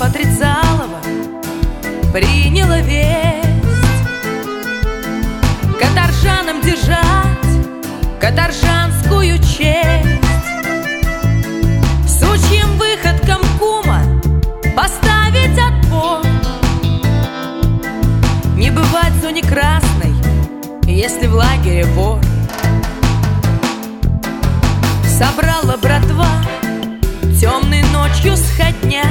отрицалого приняла весть. Каторжанам держать каторжанскую честь, сучьим выходкам кума поставить отпор. Не бывать в зоне красной, если в лагере вор. Собрала братва темной ночью сходня,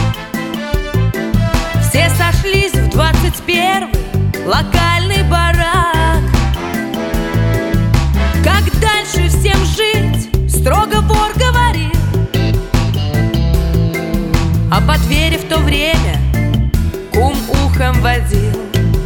все сошлись в 21-й локальный барак. Как дальше всем жить, строго вор говорил, а по двери в то время кум ухом водил.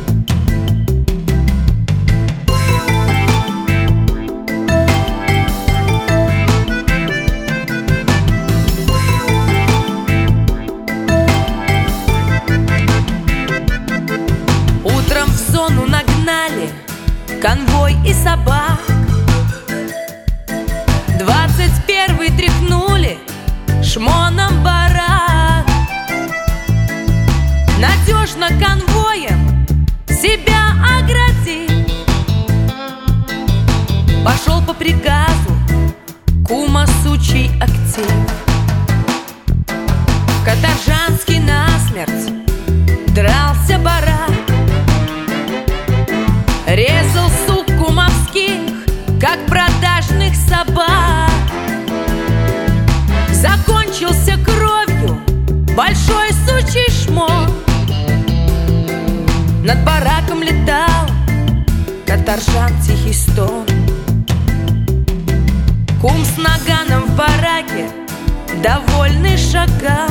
Утром в зону нагнали конвой и собак, 21-й тряхнули шмоном барак. Надежно конвоем себя оградил, пошел по приказу кума сучий актив. Каторжанский насмерть дрался барак, резал сук кумовских, как продажных собак. Закончился кровью большой сучий шмон, над бараком летал каторжан тихий стон. Кум с наганом в бараке довольный шагал,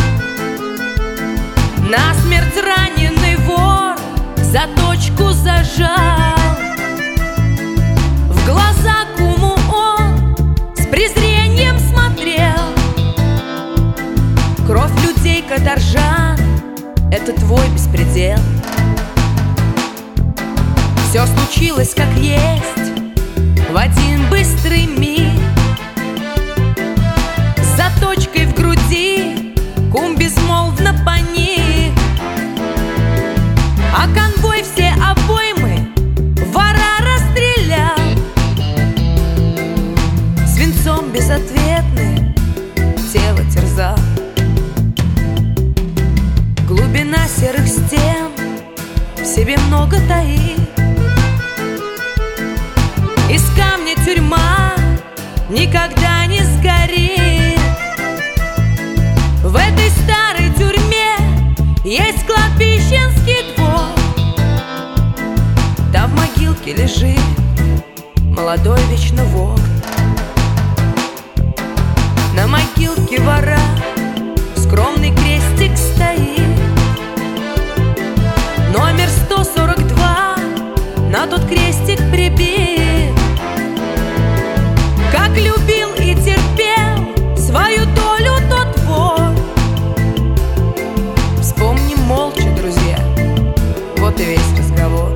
насмерть раненый вор заточку зажал. В глаза куму он с презрением смотрел: кровь людей каторжан — это твой беспредел. Все случилось как есть в один быстрый миг. С заточкой в груди кум безмолвно поник, а конвой все обоймы вора расстрелял. Свинцом безответный тело терзал. Глубина серых стен в себе много таит, из камня тюрьма никогда не сгорит. В этой старой тюрьме есть кладбищенский двор, там в могилке лежит молодой вечно вор. На могилке вора скромный крестик стоит, номер 142 на тот крестик прибит. Как любил и терпел свою долю тот вор. Вспомним молча, друзья, вот и весь разговор.